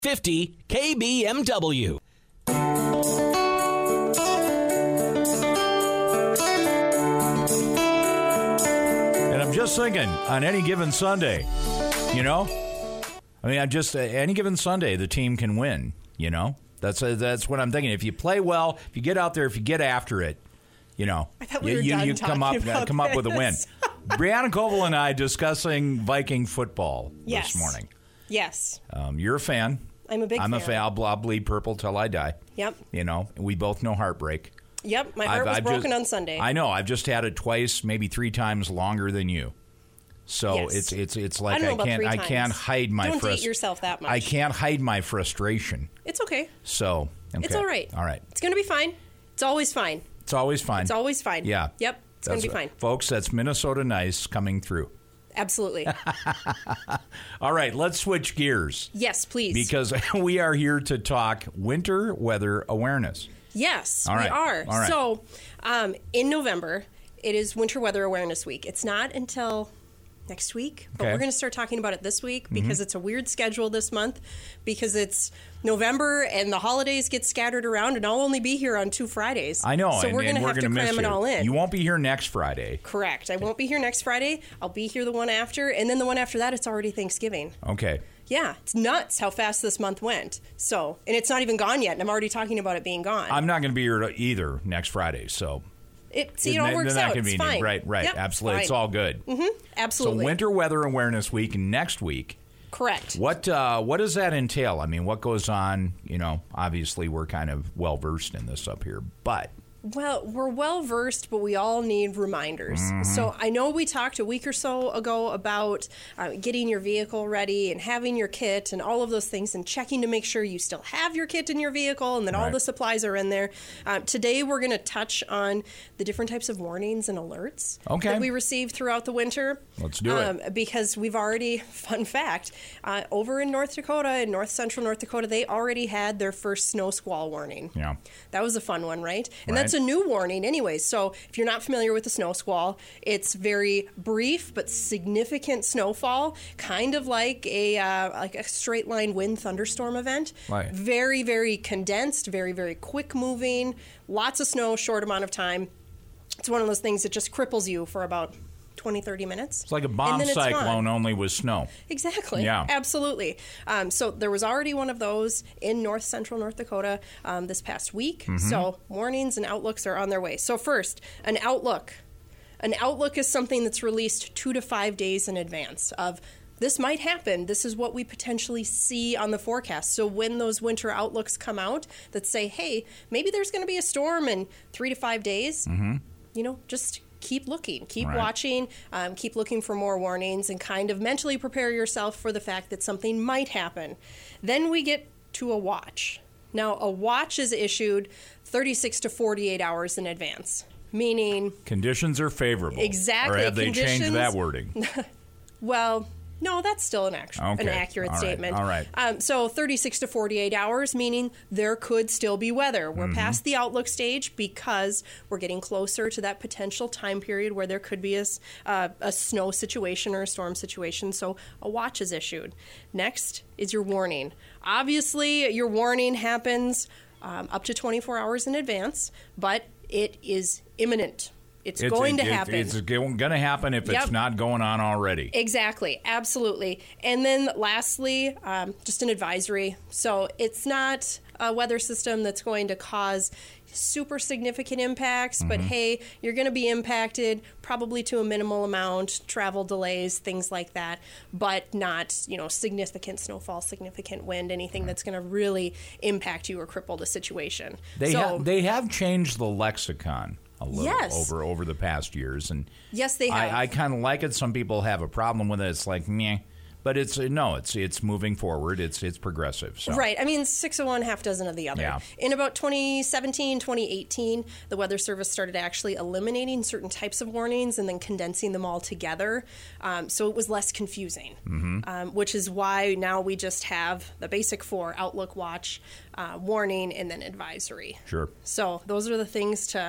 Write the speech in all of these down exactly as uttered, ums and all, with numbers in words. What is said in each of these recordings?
fifty K B M W. And I'm just thinking, on any given Sunday, you know, I mean, I'm just uh, any given Sunday, the team can win. You know, that's uh, that's what I'm thinking. If you play well, if you get out there, if you get after it, you know, I thought we you, were you, done you come up talking uh, about come up with a win. this. Brianna Koval and I discussing Viking football Yes. this morning. Yes. Um, you're a fan. I'm a big I'm fan. a fan. I'll, I'll bleed purple till I die. Yep. You know, we both know heartbreak. Yep. My heart I've- was I've broken just- on Sunday. I know. I've just had it twice, maybe three times longer than you. So Yes. it's it's it's I like don't know I, about can't three I times. can't hide my Don't date frust- yourself that much. I can't hide my frustration. It's okay. So okay. It's all right. All right. It's going to be fine. It's always fine. It's always fine. It's always fine. Yeah. Yep. It's going to be That's- fine. folks. That's Minnesota Nice coming through. Absolutely. All right, let's switch gears Yes, please. because we are here to talk winter weather awareness. Yes, All we right. are. All right. So, um, in November, it is Winter Weather Awareness Week. It's not until next week, but Okay. we're going to start talking about it this week because mm-hmm. it's a weird schedule this month because it's November and the holidays get scattered around, and I'll only be here on two Fridays. I know, so and, we're going and to we're have to gonna cram miss it you. all in. You won't be here next Friday. Correct. I won't be here next Friday. I'll be here the one after, and then the one after that, it's already Thanksgiving. Okay. Yeah, it's nuts how fast this month went. So, and it's not even gone yet, and I'm already talking about it being gone. I'm not going to be here either next Friday, so It, see, it all works not out. It's convenient. fine. Right, right. Yep, Absolutely. fine. It's all good. Mm-hmm. Absolutely. So Winter Weather Awareness Week next week. Correct. What uh, what does that entail? I mean, what goes on? You know, obviously we're kind of well versed in this up here, but Well, we're well versed, but we all need reminders. Mm-hmm. So I know we talked a week or so ago about uh, getting your vehicle ready and having your kit and all of those things and checking to make sure you still have your kit in your vehicle and that all Right. the supplies are in there. Uh, today we're going to touch on the different types of warnings and alerts Okay. that we receive throughout the winter. Let's do it. Um, because we've already, fun fact, uh, over in North Dakota, in north central North Dakota, they already had their first snow squall warning. yeah. That was a fun one, right? And Right. that's a new warning anyways. So if you're not familiar with the snow squall, it's very brief but significant snowfall, kind of like a uh, like a straight line wind thunderstorm event. Right. Very, very condensed, very, very quick moving, lots of snow, short amount of time. It's one of those things that just cripples you for about twenty, thirty minutes. It's like a And bomb then it's gone. cyclone only with snow. Exactly. Yeah. Absolutely. Um, so there was already one of those in north central North Dakota um, this past week. Mm-hmm. So warnings and outlooks are on their way. So first, an outlook. An outlook is something that's released two to five days in advance of this might happen. This is what we potentially see on the forecast. So when those winter outlooks come out that say, hey, maybe there's going to be a storm in three to five days, Mm-hmm. you know, just keep looking, keep Right. watching, um, keep looking for more warnings, and kind of mentally prepare yourself for the fact that something might happen. Then we get to a watch. Now, a watch is issued thirty-six to forty-eight hours in advance, meaning, Conditions are favorable. Exactly. Or have they changed Conditions- that wording? well, no, that's still an, actual, an Okay. accurate All right. statement. All right. Um, so thirty-six to forty-eight hours, meaning there could still be weather. We're Mm-hmm. past the outlook stage because we're getting closer to that potential time period where there could be a, s- uh, a snow situation or a storm situation. So a watch is issued. Next is your warning. Obviously, your warning happens um, up to twenty-four hours in advance, but it is imminent. It's, It's going it- to it- happen. It's going to happen if Yep. it's not going on already. Exactly, absolutely. And then lastly, um, just an advisory. So it's not a weather system that's going to cause super significant impacts, but hey, you're going to be impacted probably to a minimal amount, travel delays, things like that, but not, you know, significant snowfall, significant wind, anything that's going to really impact you or cripple the situation. They so, ha- they have changed the lexicon a little Yes. over over the past years, and yes, they have. I, I kind of like it. Some people have a problem with it. It's like meh, but it's no, it's it's moving forward. It's it's progressive. So. Right. I mean, six of one, half dozen of the other. Yeah. In about twenty seventeen, twenty eighteen, the Weather Service started actually eliminating certain types of warnings and then condensing them all together. Um, so it was less confusing, Mm-hmm. um, which is why now we just have the basic four: outlook, watch, uh, warning, and then advisory. Sure. So those are the things to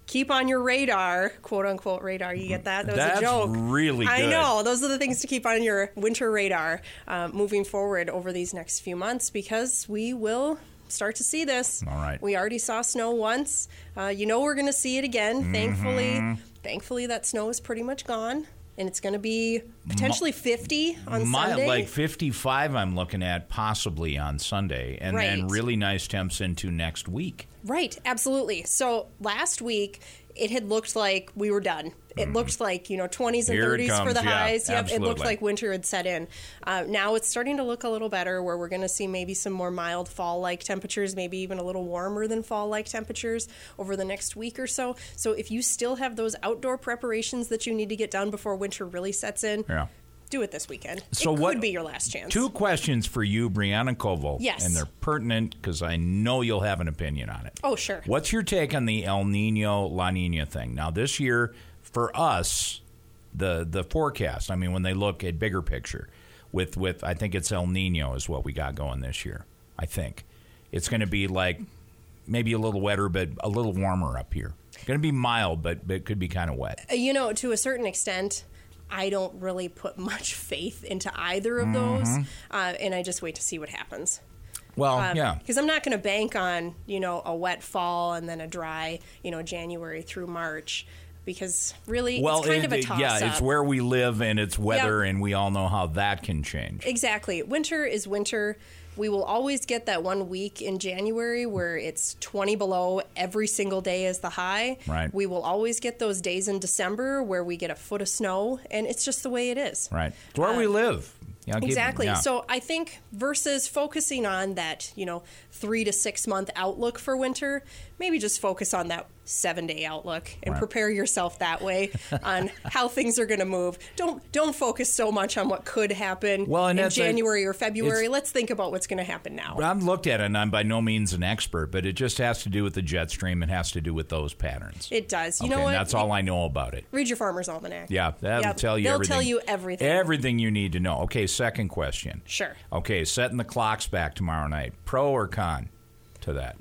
keep on your radar, quote unquote radar. You get that? That was That's a joke. really good. I know. Those are the things to keep on your winter radar uh, moving forward over these next few months, because we will start to see this. All right. We already saw snow once. Uh, you know we're going to see it again. Mm-hmm. Thankfully, thankfully that snow is pretty much gone. And it's going to be potentially fifty on My, Sunday. Like fifty-five I'm looking at possibly on Sunday. And Right. then really nice temps into next week. Right, absolutely. So last week, it had looked like we were done. It looked like, you know, twenties and Here it thirties for comes, the yeah, highs. Yep, it looked absolutely. like winter had set in. Uh, now it's starting to look a little better, where we're going to see maybe some more mild fall-like temperatures, maybe even a little warmer than fall-like temperatures over the next week or so. So if you still have those outdoor preparations that you need to get done before winter really sets in, Yeah. do it this weekend. So it what- could be your last chance. Two questions for you, Brianna Koval. Yes. And they're pertinent because I know you'll have an opinion on it. Oh, sure. What's your take on the El Nino La Nina thing? Now, this year, for us, the the forecast, I mean, when they look at bigger picture, with, with I think it's El Nino is what we got going this year. I think. It's going to be like maybe a little wetter, but a little warmer up here. Going to be mild, but, but it could be kind of wet. You know, to a certain extent, I don't really put much faith into either of those, uh, and I just wait to see what happens. Well, Um, yeah. Because I'm not going to bank on, you know, a wet fall and then a dry, you know, January through March, because really Well, it's kind it- of a it- toss-up. yeah, it's where we live and it's weather, Yep. and we all know how that can change. Exactly. Winter is winter. We will always get that one week in January where it's twenty below every single day is the high. Right. We will always get those days in December where we get a foot of snow, and it's just the way it is. Right. It's where we live. Yeah, I'll give- Exactly. yeah. So I think versus focusing on that, you know, three to six month outlook for winter, maybe just focus on that seven day outlook and Right. prepare yourself that way on how things are going to move. Don't don't focus so much on what could happen Well, and in that's a- January or February. it's- Let's think about what's going to happen now. I've looked at it, and I'm by no means an expert, but it just has to do with the jet stream. It has to do with those patterns. It does. You okay, know what? and that's all I know about it. Read your Farmer's Almanac. Yeah, that'll Yep. tell you They'll everything. tell you everything. Everything you need to know. Okay, second question. Sure. Okay, setting the clocks back tomorrow night. Pro or con to that?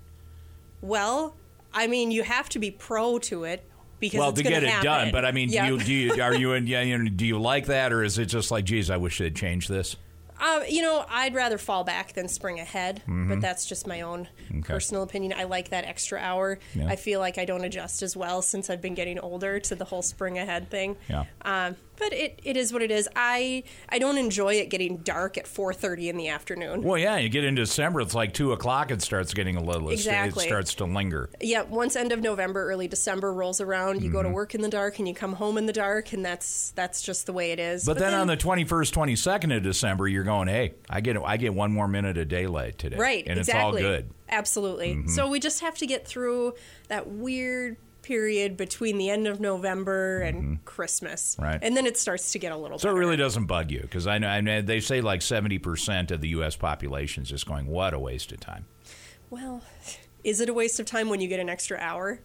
Well, I mean, you have to be pro to it because Well, it's to gonna get it happen. done, but I mean, Yep. do you, do you are you in? Yeah, you know, do you like that, or is it just like, geez, I wish they'd change this? Um, you know, I'd rather fall back than spring ahead, Mm-hmm. but that's just my own personal opinion. I like that extra hour. Yeah. I feel like I don't adjust as well since I've been getting older to the whole spring ahead thing. Yeah. Um, but it, it is what it is. I I don't enjoy it getting dark at four thirty in the afternoon. Well, yeah, you get into December, it's like two o'clock. It starts getting a little. Exactly. It starts to linger. Yeah, once end of November, early December rolls around, you go Mm-hmm. to work in the dark and you come home in the dark, and that's that's just the way it is. But, then, on the twenty-first, twenty-second of December, you're going, hey, I get I get one more minute of daylight today. Right, And exactly. it's all good. Absolutely. Mm-hmm. So we just have to get through that weird period between the end of November and Christmas. Right. And then it starts to get a little So better. it really doesn't bug you, because I know, I know they say like seventy percent of the U S population is just going, what a waste of time. Well, is it a waste of time when you get an extra hour?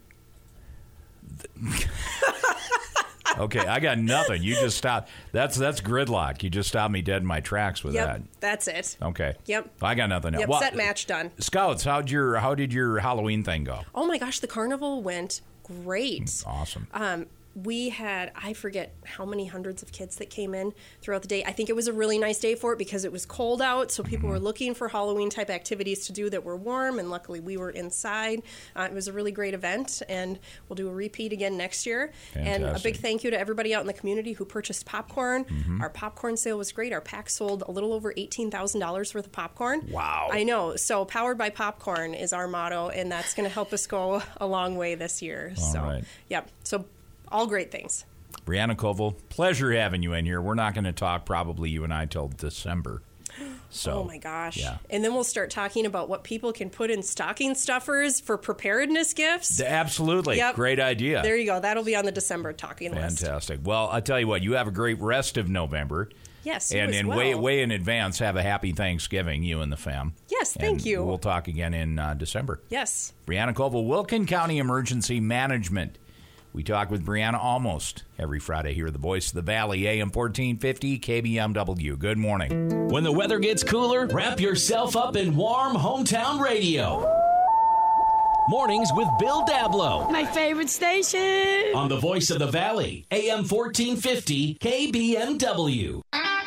Okay, I got nothing. You just stopped. That's that's gridlock. You just stopped me dead in my tracks with Yep, that. that's it. Okay. Yep. I got nothing else. Yep, Well, set match done. Scouts, how'd your how did your Halloween thing go? Oh my gosh, the carnival went great. Awesome. Um, we had, I forget how many hundreds of kids that came in throughout the day. I think it was a really nice day for it because it was cold out, so people Mm-hmm. were looking for Halloween type activities to do that were warm, and luckily we were inside. Uh, it was a really great event, and we'll do a repeat again next year. And a Fantastic. big thank you to everybody out in the community who purchased popcorn. Mm-hmm. Our popcorn sale was great. Our pack sold a little over eighteen thousand dollars worth of popcorn. Wow. I know. So powered by popcorn is our motto, and that's going to help us go a long way this year. All so, right. yep. So all great things. Brianna Koval, pleasure having you in here. We're not going to talk, probably you and I, till December. So, Oh my gosh. Yeah. And then we'll start talking about what people can put in stocking stuffers for preparedness gifts. Absolutely. Yep. Great idea. There you go. That'll be on the December talking list. Fantastic. Well, I tell you what, you have a great rest of November. Yes, you And as in well. way way in advance, have a happy Thanksgiving, you and the fam. Yes, thank And you. We'll talk again in uh, December. Yes. Brianna Koval, Wilkin County Emergency Management. We talk with Brianna almost every Friday here at the Voice of the Valley, A M fourteen fifty, K B M W. Good morning. When the weather gets cooler, wrap yourself up in warm hometown radio. Mornings with Bill Dablo. My favorite station. On the Voice of the Valley, A M fourteen fifty K B M W.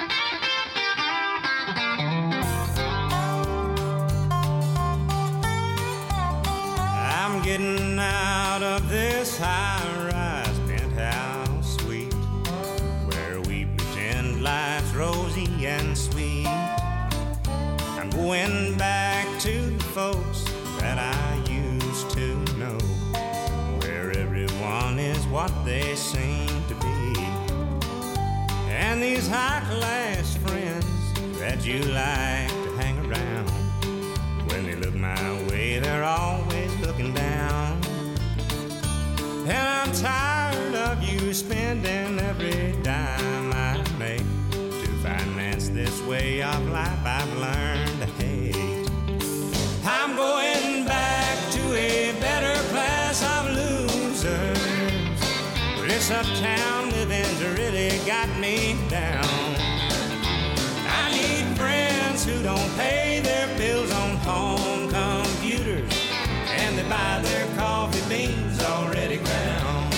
I'm getting out of this high-rise penthouse suite where we pretend life's rosy and sweet. I'm going back to the folks that I used to know, where everyone is what they seem to be. And these high-class friends that you like to hang around, when they look my way, they're always looking down. And I'm tired of you spending every dime I make to finance this way of life I've learned to hate. I'm going back to a better class of losers. This uptown living's really got me down. I need friends who don't pay their bills on home computers, and they buy their coffee beans already ground.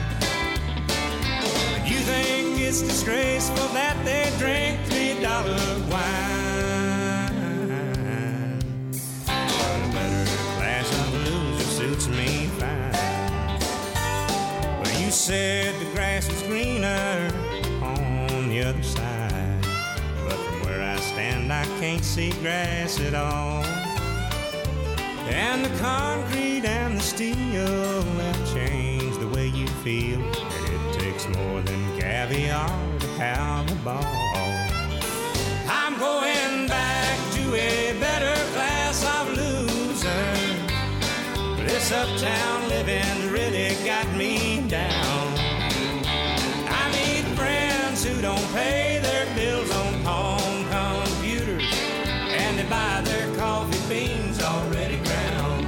You think it's disgraceful that they drink three dollar wine? But a better class of loser suits me fine. Well, you said the grass was greener on the other side, but from where I stand I can't see grass at all. And the concrete and the steel have changed the way you feel, and it takes more than caviar to have a ball. I'm going back to a better class of losers. This uptown living really got me down. I need friends who don't pay their bills on home computers, and they buy their coffee beans already ground.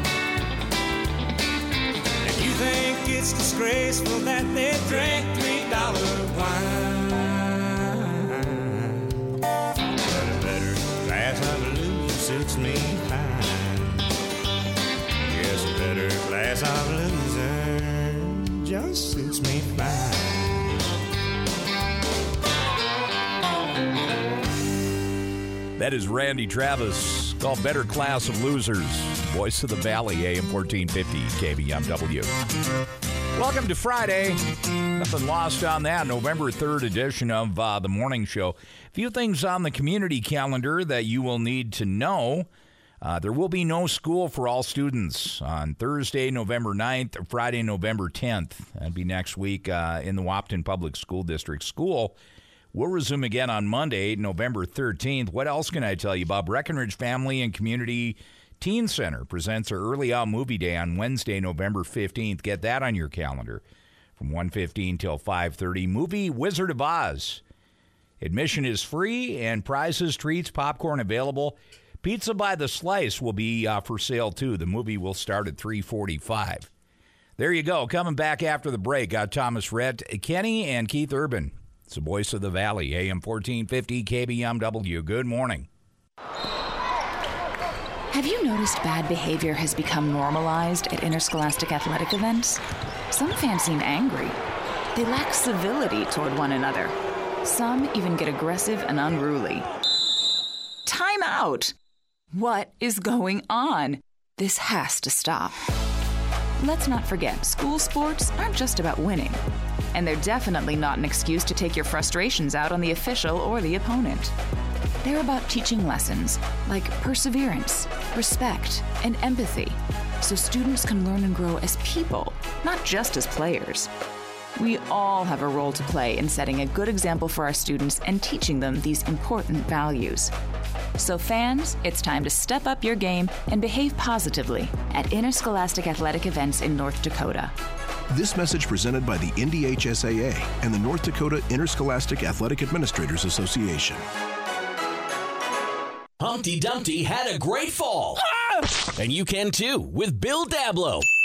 If you think it's disgraceful that they drink three dollar wine, but a better class of loser suits me fine. Yes, a better class of loser just suits me fine. That is Randy Travis, called Better Class of Losers. Voice of the Valley, A M fourteen fifty K B M W. Welcome to Friday. Nothing lost on that. November third edition of uh, the morning show. A few things on the community calendar that you will need to know. Uh, there will be no school for all students on Thursday, November ninth, or Friday, November tenth. That'd be next week uh, in the Wahpeton Public School District. School will resume again on Monday, November thirteenth. What else can I tell you about? Breckenridge Family and Community Teen Center presents their Early Out Movie Day on Wednesday, November fifteenth. Get that on your calendar from one fifteen till five thirty. Movie Wizard of Oz. Admission is free and prizes, treats, popcorn available. Pizza by the slice will be uh, for sale, too. The movie will start at three forty-five. There you go. Coming back after the break, got Thomas Rhett, Kenny, and Keith Urban. It's the Voice of the Valley, A M fourteen fifty K B M W. Good morning. Have you noticed bad behavior has become normalized at interscholastic athletic events? Some fans seem angry. They lack civility toward one another. Some even get aggressive and unruly. Time out! What is going on? This has to stop. Let's not forget, school sports aren't just about winning. And they're definitely not an excuse to take your frustrations out on the official or the opponent. They're about teaching lessons like perseverance, respect, and empathy, so students can learn and grow as people, not just as players. We all have a role to play in setting a good example for our students and teaching them these important values. So fans, it's time to step up your game and behave positively at interscholastic athletic events in North Dakota. This message presented by the N D H S A A and the North Dakota Interscholastic Athletic Administrators Association. Humpty Dumpty had a great fall. Ah! And you can too with Bill Dablo.